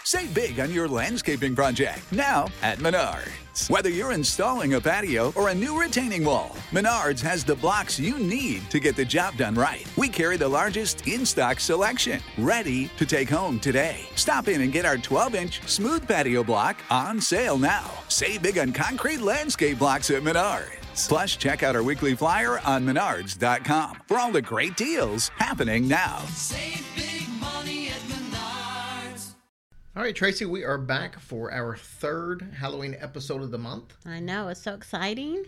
Save big on your landscaping project now at Menards. Whether you're installing a patio or a new retaining wall, Menards has the blocks you need to get the job done right. We carry the largest in-stock selection, ready to take home today. Stop in and get our 12-inch smooth patio block on sale now. Save big on concrete landscape blocks at Menards. Plus, check out our weekly flyer on menards.com for all the great deals happening now. Save big money at Menards. All right, Tracy, we are back for our third Halloween episode of the month. I know, it's so exciting.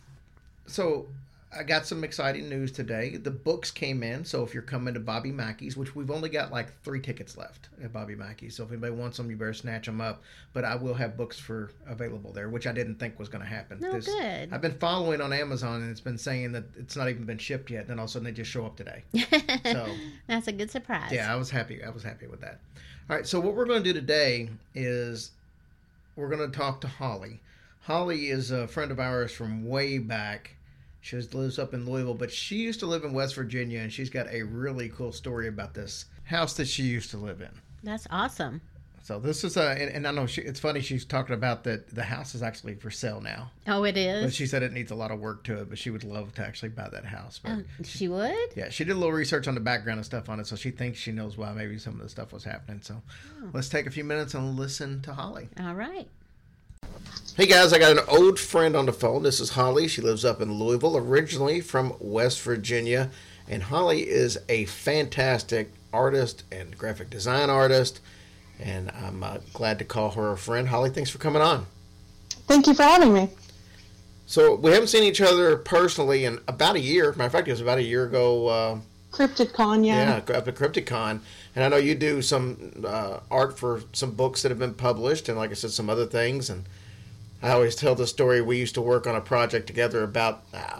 So I got some exciting news today. The books came in, so if you're coming to Bobby Mackey's, which we've only got like 3 tickets left at Bobby Mackey's, so if anybody wants them, you better snatch them up. But I will have books available there, which I didn't think was going to happen. Oh, good. I've been following on Amazon, and it's been saying that it's not even been shipped yet, and then all of a sudden they just show up today. So That's a good surprise. yeah, I was happy with that. All right, so what we're going to do today is we're going to talk to Holly. Holly is a friend of ours from way back. She lives up in Louisville, but she used to live in West Virginia, and she's got a really cool story about this house that she used to live in. That's awesome. So this is and I know it's funny she's talking about that the house is actually for sale now. Oh, it is? But she said it needs a lot of work to it, but she would love to actually buy that house. But she would? yeah, she did a little research on the background and stuff on it, so she thinks she knows why maybe some of the stuff was happening. So let's take a few minutes and listen to Holly. All right. Hey guys, I got an old friend on the phone. This is Holly. She lives up in Louisville, originally from West Virginia. And Holly is a fantastic artist and graphic design artist. And I'm glad to call her a friend. Holly, thanks for coming on. Thank you for having me. So we haven't seen each other personally in about a year. Matter of fact, it was about a year ago. CryptidCon, yeah. Yeah, up at CryptidCon. And I know you do some art for some books that have been published and, like I said, some other things. And I always tell the story. We used to work on a project together about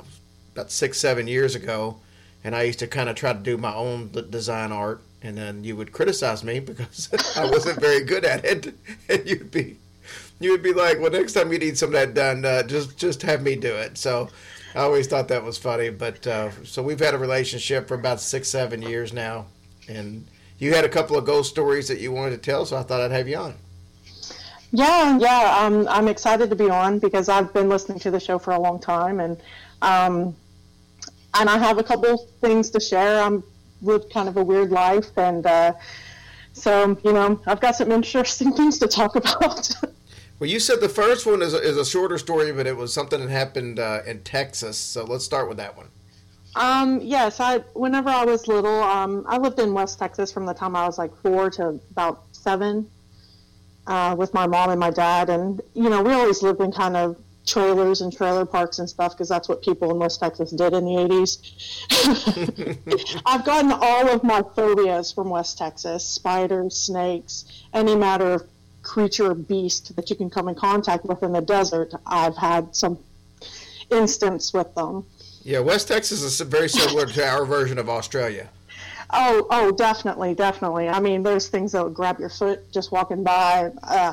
6-7 years ago. And I used to kind of try to do my own design art. And then you would criticize me because I wasn't very good at it. And you would be like, well, next time you need some of that done, just have me do it. So I always thought that was funny. But so we've had a relationship for about 6-7 years now. And you had a couple of ghost stories that you wanted to tell, so I thought I'd have you on. Yeah. I'm excited to be on because I've been listening to the show for a long time. And I have a couple things to share. I'm lived kind of a weird life, and so I've got some interesting things to talk about. Well, you said the first one is a shorter story, but it was something that happened in Texas. So let's start with that one. Yes, whenever I was little, I lived in West Texas from the time I was like 4 to about 7 with my mom and my dad, and we always lived in kind of trailers and trailer parks and stuff because that's what people in West Texas did in the 80s. I've gotten all of my phobias from West Texas: spiders, snakes, any matter of creature or beast that you can come in contact with in the desert. I've had some instance with them. Yeah, West Texas is very similar to our version of Australia. Oh, definitely. I mean, there's things that would grab your foot just walking by.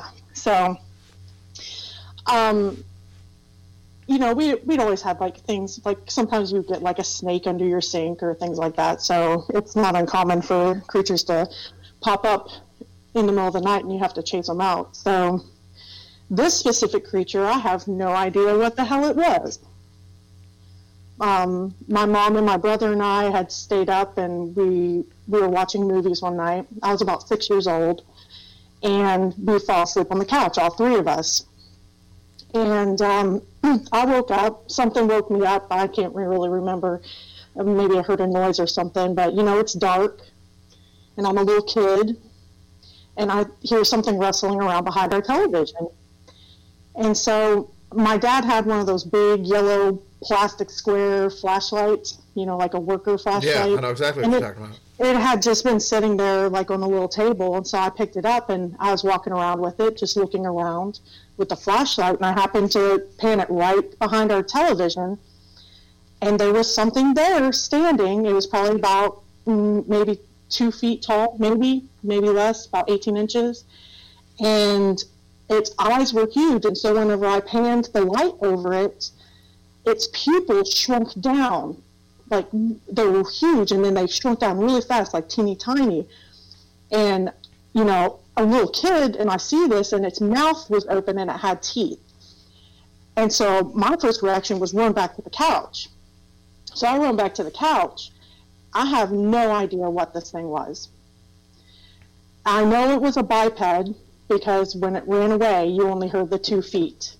We'd always have like things like sometimes you get like a snake under your sink or things like that. So it's not uncommon for creatures to pop up in the middle of the night and you have to chase them out. So this specific creature, I have no idea what the hell it was. My mom and my brother and I had stayed up and we were watching movies one night. I was about 6 years old and we fell asleep on the couch, all 3 of us. And I woke up, something woke me up. I can't really remember. Maybe I heard a noise or something, but it's dark and I'm a little kid and I hear something rustling around behind our television. And so my dad had one of those big yellow plastic square flashlights, like a worker flashlight. Yeah, I know exactly what you're talking about. It had just been sitting there like on a little table, and so I picked it up and I was walking around with it, just looking around with the flashlight, and I happened to pan it right behind our television, and there was something there standing. It was probably about maybe 2 feet tall, maybe less, about 18 inches, and its eyes were huge, and so whenever I panned the light over it, its pupils shrunk down. Like, they were huge, and then they shrunk down really fast, like teeny tiny. And, a little kid and I see this and its mouth was open and it had teeth. And so my first reaction was run back to the couch. So I run back to the couch. I have no idea what this thing was. I know it was a biped because when it ran away, you only heard the 2 feet.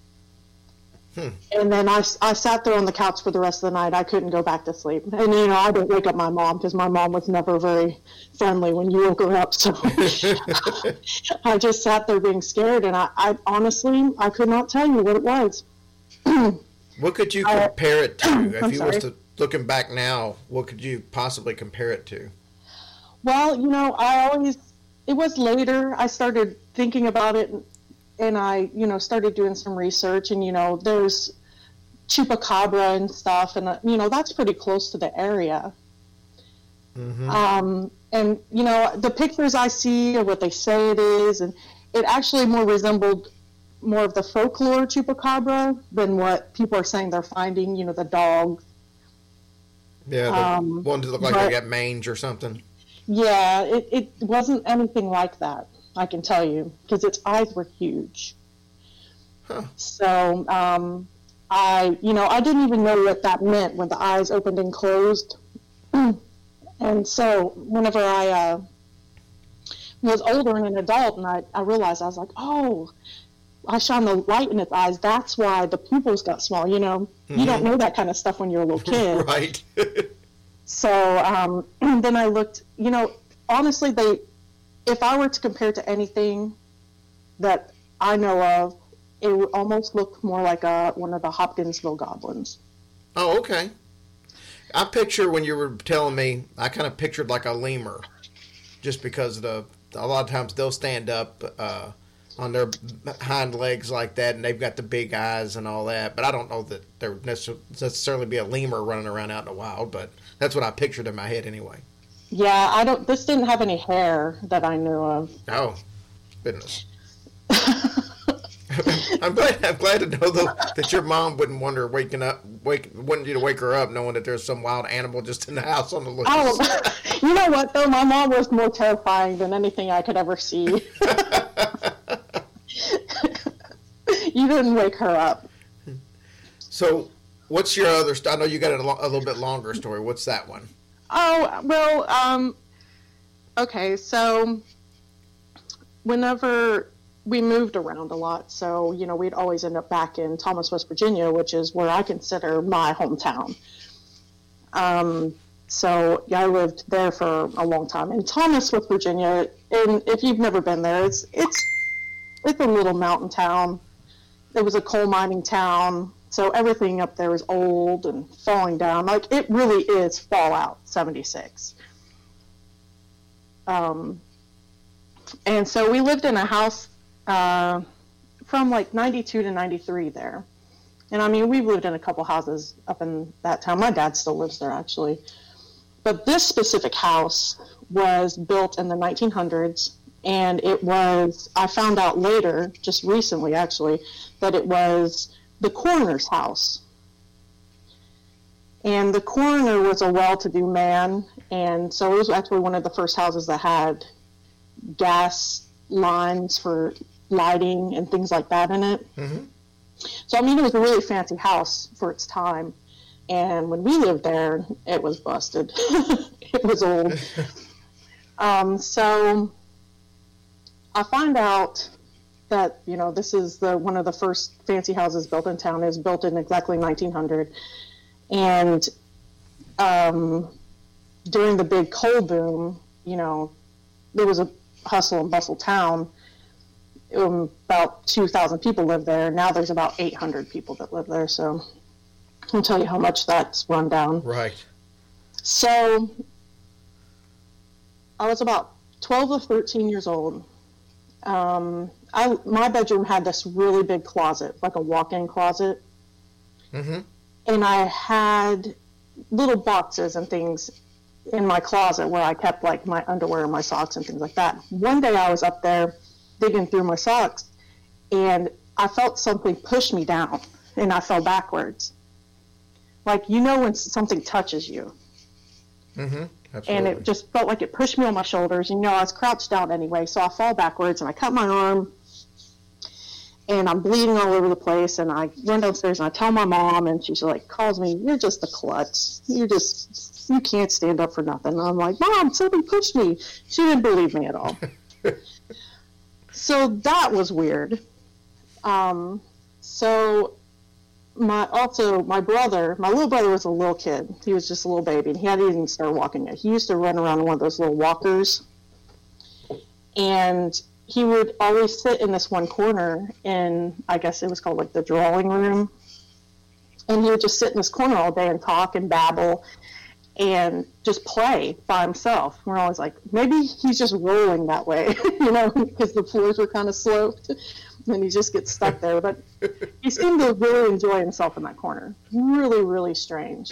And then I sat there on the couch for the rest of the night. I couldn't go back to sleep. And, I didn't wake up my mom because my mom was never very friendly when you woke her up. So I just sat there being scared. And I honestly, I could not tell you what it was. What could you compare it to? If you was to looking back now, what could you possibly compare it to? Well, it was later I started thinking about it, and I, started doing some research, and, there's chupacabra and stuff, and, that's pretty close to the area. And, the pictures I see are what they say it is, and it actually more resembled more of the folklore chupacabra than what people are saying they're finding, the dog. Yeah, the one to look like they got mange or something. Yeah, it wasn't anything like that, I can tell you, because its eyes were huge. Huh. So, I didn't even know what that meant when the eyes opened and closed. And so, whenever I was older and an adult, and I realized, I was like, oh, I shone the light in its eyes. That's why the pupils got small. You don't know that kind of stuff when you're a little kid. Right. So then I looked, honestly, if I were to compare to anything that I know of, it would almost look more like one of the Hopkinsville goblins. Oh, okay. I picture, when you were telling me, I kind of pictured like a lemur, just because a lot of times they'll stand up on their hind legs like that, and they've got the big eyes and all that. But I don't know that there would necessarily be a lemur running around out in the wild, but that's what I pictured in my head anyway. Yeah, this didn't have any hair that I knew of. Oh, goodness. I'm glad to know, though, that your mom wouldn't want her wanting you to wake her up knowing that there's some wild animal just in the house on the loose. Oh, you know what, though? My mom was more terrifying than anything I could ever see. You didn't wake her up. So, what's your other I know you got a little bit longer story. What's that one? Oh, well, okay, so whenever we moved around a lot, so, we'd always end up back in Thomas, West Virginia, which is where I consider my hometown. So, yeah, I lived there for a long time. In Thomas, West Virginia, and if you've never been there, it's a little mountain town. It was a coal mining town, so everything up there is old and falling down. Like, it really is Fallout 76. And so we lived in a house from like 92 to 93 there. And I mean, we've lived in a couple houses up in that town. My dad still lives there, actually. But this specific house was built in the 1900s. And I found out later, just recently actually, that it was the coroner's house. And the coroner was a well-to-do man, and so it was actually one of the first houses that had gas lines for lighting and things like that in it. Mm-hmm. So, I mean, it was a really fancy house for its time. And when we lived there, it was busted. It was old. So I find out that, this is one of the first fancy houses built in town. It was built in exactly 1900. And during the big coal boom, there was a hustle and bustle town. About 2,000 people lived there. Now there's about 800 people that live there. So I'll tell you how much that's run down. Right. So I was about 12 or 13 years old. My bedroom had this really big closet, like a walk-in closet. Mm-hmm. And I had little boxes and things in my closet where I kept like my underwear and my socks and things like that. One day I was up there digging through my socks and I felt something push me down and I fell backwards. Like, when something touches you. Mm-hmm. Absolutely. And it just felt like it pushed me on my shoulders. And, I was crouched down anyway, so I fall backwards and I cut my arm. And I'm bleeding all over the place. And I run downstairs and I tell my mom, and she's like, calls me, "You're just a klutz. You can't stand up for nothing." And I'm like, "Mom, somebody pushed me." She didn't believe me at all. So that was weird. So my little brother was a little kid. He was just a little baby, and he hadn't even started walking yet. He used to run around in one of those little walkers, and he would always sit in this one corner in, I guess it was called like the drawing room, and he would just sit in this corner all day and talk and babble and just play by himself. We're always like, maybe he's just rolling that way, because the floors were kind of sloped, and he just gets stuck there. But he seemed to really enjoy himself in that corner. Really, really strange.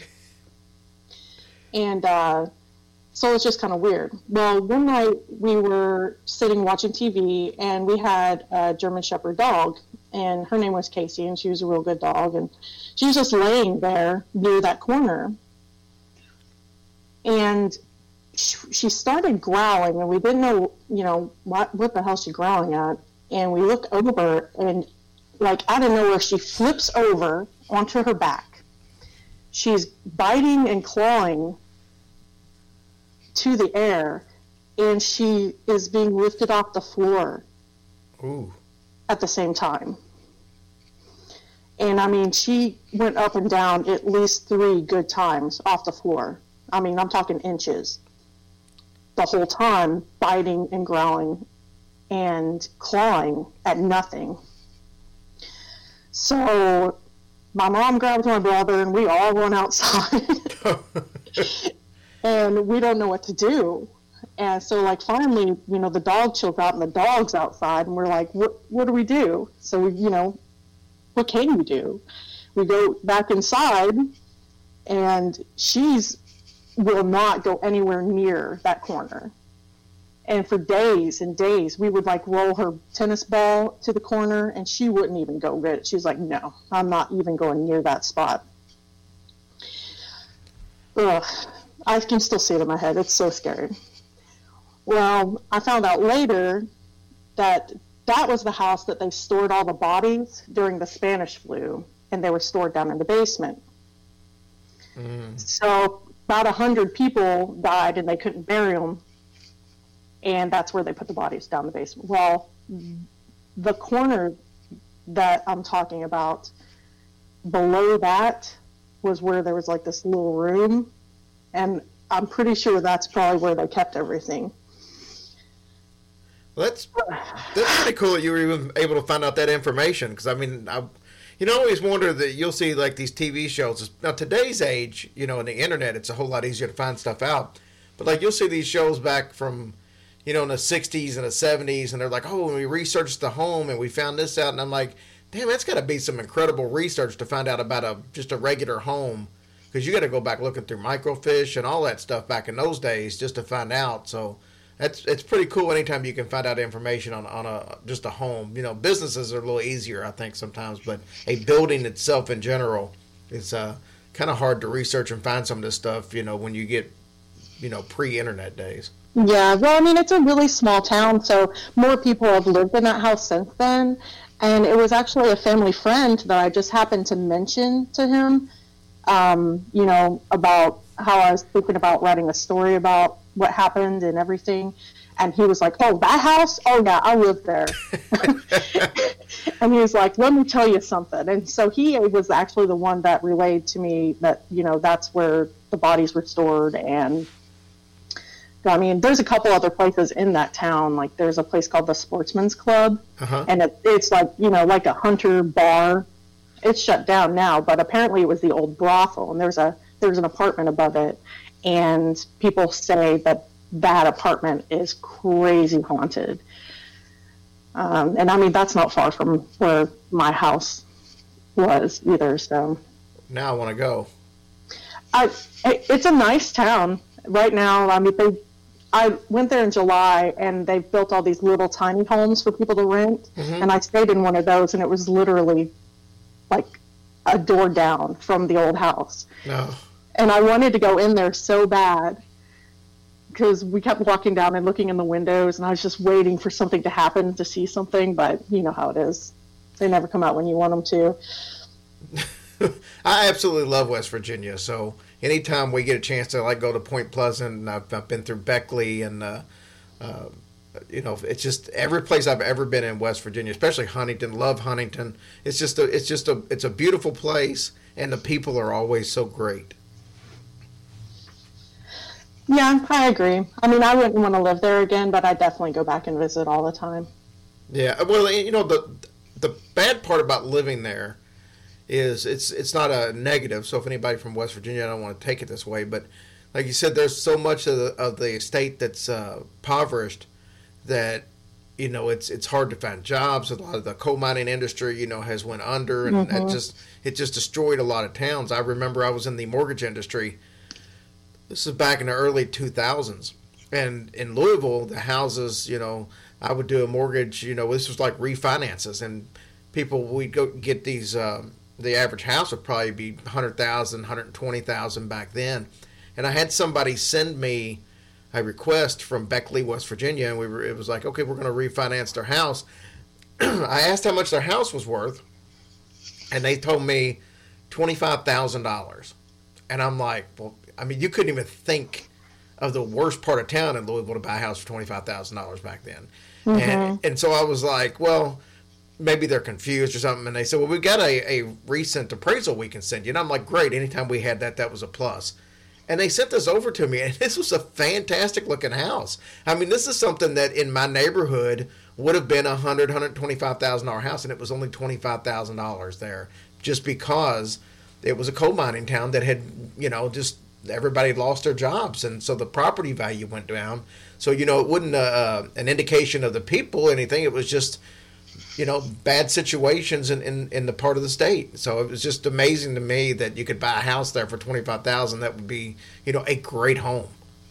And so it's just kind of weird. Well, one night we were sitting watching TV, and we had a German Shepherd dog, and her name was Casey, and she was a real good dog, and she was just laying there near that corner. And she started growling, and we didn't know, what the hell she's growling at. And we look over, and like out of nowhere, she flips over onto her back. She's biting and clawing to the air, and she is being lifted off the floor. Ooh. At the same time. And I mean, she went up and down at least 3 good times off the floor. I mean, I'm talking inches. The whole time, biting and growling and clawing at nothing. So my mom grabbed my brother, and we all run outside. And we don't know what to do. And so, like, finally, the dog chills out, and the dog's outside, and we're like, what do we do? So, what can we do? We go back inside, and she's will not go anywhere near that corner. And for days and days, we would like roll her tennis ball to the corner, and she wouldn't even go get it. She's like, "No, I'm not even going near that spot." Ugh, I can still see it in my head. It's so scary. Well, I found out later that was the house that they stored all the bodies during the Spanish flu, and they were stored down in the basement. So about 100 people died, and they couldn't bury them, and that's where they put the bodies, down the basement. Well, the corner that I'm talking about, below that was where there was like this little room, and I'm pretty sure that's probably where they kept everything. Well, that's pretty cool that you were even able to find out that information, because I mean, I always wonder that you'll see like these TV shows. Now, today's age, in the internet, it's a whole lot easier to find stuff out. But like you'll see these shows back from, in the 60s and the 70s, and they're like, "Oh, and we researched the home and we found this out." And I'm like, damn, that's got to be some incredible research to find out about just a regular home, because you got to go back looking through microfiche and all that stuff back in those days just to find out. So it's pretty cool anytime you can find out information on just a home. Businesses are a little easier, I think, sometimes, but a building itself in general is kind of hard to research and find some of this stuff, when you get, pre-internet days. Yeah, well, I mean, it's a really small town, so more people have lived in that house since then. And it was actually a family friend that I just happened to mention to him, about how I was thinking about writing a story about what happened and everything. And he was like, "Oh, that house? Oh, yeah, I lived there." And he was like, "Let me tell you something." And so he was actually the one that relayed to me that, that's where the bodies were stored. And I mean, there's a couple other places in that town. Like, there's a place called the Sportsman's Club, and it's like, like a hunter bar. It's shut down now, but apparently it was the old brothel, and there's an apartment above it, and people say that apartment is crazy haunted. And I mean, that's not far from where my house was either. So now I want to go. It's a nice town right now. I mean, I went there in July, and they've built all these little tiny homes for people to rent. And I stayed in one of those, and it was literally like a door down from the old house. No. And I wanted to go in there so bad. because we kept walking down and looking in the windows, and I was just waiting for something to happen to see something, but you know how it is. They never come out when you want them to. I absolutely love West Virginia, so anytime we get a chance to like go to Point Pleasant, and I've been through Beckley, and you know, it's just every place I've ever been in West Virginia, especially Huntington. Love Huntington. It's a beautiful place, and the people are always so great. Yeah, I agree. I mean, I wouldn't want to live there again, but I definitely go back and visit all the time. Yeah, well, you know, the bad part about living there is it's not a negative. So if anybody from West Virginia, I don't want to take it this way, but like you said, there's so much of the state that's impoverished that, you know, it's hard to find jobs. A lot of the coal mining industry, you know, has went under, and it just destroyed a lot of towns. I remember I was in the mortgage industry. This is back in the early 2000s, and in Louisville, the houses, you know, I would do a mortgage. You know, this was like refinances, and people, we'd go get these. The average house would probably be 100,000, 120,000 back then, and I had somebody send me a request from Beckley, West Virginia, and it was like, okay, we're going to refinance their house. I asked how much their house was worth, and they told me $25,000, and I'm like, well, I mean, you couldn't even think of the worst part of town in Louisville to buy a house for $25,000 back then. And so I was like, well, maybe they're confused or something. And they said, well, we got a recent appraisal we can send you. And I'm like, great. Anytime we had that was a plus. And they sent this over to me, and this was a fantastic looking house. I mean, this is something that in my neighborhood would have been $125,000 house, and it was only $25,000 there, just because it was a coal mining town that had, you know, just everybody lost their jobs, and so the property value went down. So, you know, it wasn't an indication of the people, anything. It was just, you know, bad situations in the part of the state. So it was just amazing to me that you could buy a house there for $25,000. That would be, you know, a great home.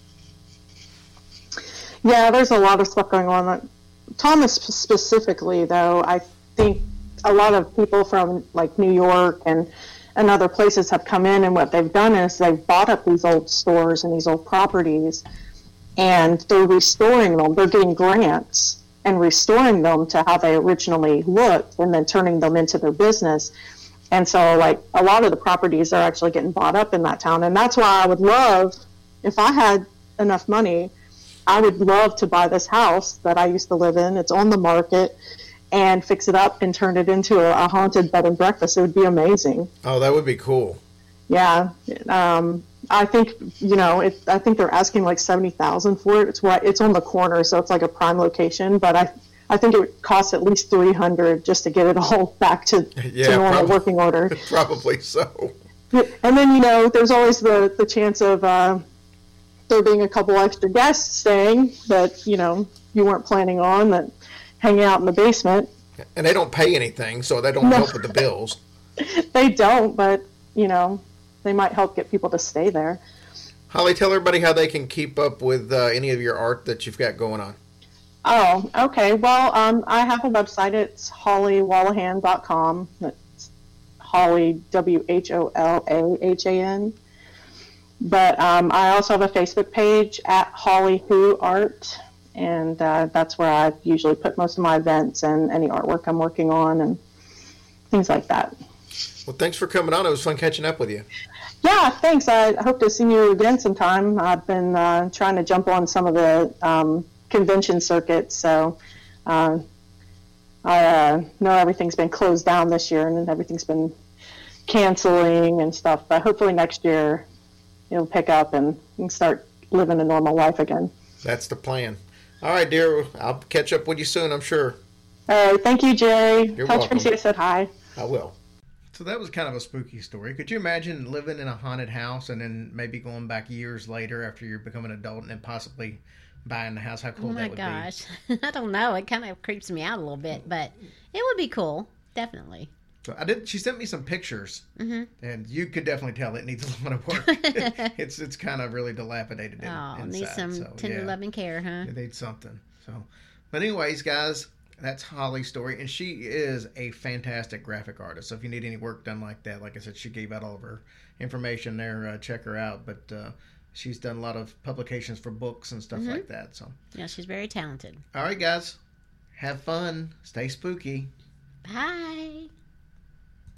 Yeah, there's a lot of stuff going on. Thomas specifically, though, I think a lot of people from like New York and other places have come in, and what they've done is they've bought up these old stores and these old properties, and they're restoring them. They're getting grants and restoring them to how they originally looked, and then turning them into their business. And so, like, a lot of the properties are actually getting bought up in that town, and that's why I would love, if I had enough money, I would love to buy this house that I used to live in. It's on the market, and fix it up and turn it into a haunted bed and breakfast. It would be amazing. Oh, that would be cool. Yeah. I think, you know, I think they're asking like $70,000 for it. It's on the corner, so it's like a prime location, but I think it would cost at least $300 just to get it all back to normal working order. Probably so. And then, you know, there's always the chance of there being a couple extra guests staying that, you know, you weren't planning on, that hanging out in the basement. And they don't pay anything, so they don't help with the bills. They don't, but, you know, they might help get people to stay there. Holly, tell everybody how they can keep up with any of your art that you've got going on. Oh, okay. Well, I have a website. It's hollywallahan.com. It's Holly, WHOLAHAN. But I also have a Facebook page at Holly Who Art. And that's where I usually put most of my events and any artwork I'm working on and things like that. Well, thanks for coming on. It was fun catching up with you. Yeah, thanks. I hope to see you again sometime. I've been trying to jump on some of the convention circuits, so I know everything's been closed down this year and everything's been canceling and stuff, but hopefully next year it'll pick up and we can start living a normal life again. That's the plan. All right, dear. I'll catch up with you soon, I'm sure. All right. Thank you, Jerry. You're Tell welcome. Tracy I said hi. I will. So that was kind of a spooky story. Could you imagine living in a haunted house and then maybe going back years later after you become an adult and then possibly buying the house? How cool that would be. Oh my gosh. I don't know. It kind of creeps me out a little bit, but it would be cool. Definitely. So she sent me some pictures, and you could definitely tell it needs a lot of work. It's kind of really dilapidated inside. Needs some tender love and care, huh? It needs something. So, but anyways, guys, that's Holly's story, and she is a fantastic graphic artist. So if you need any work done like that, like I said, she gave out all of her information there. Check her out. But She's done a lot of publications for books and stuff like that. So, Yeah, she's very talented. all right, guys, have fun. Stay spooky. Bye.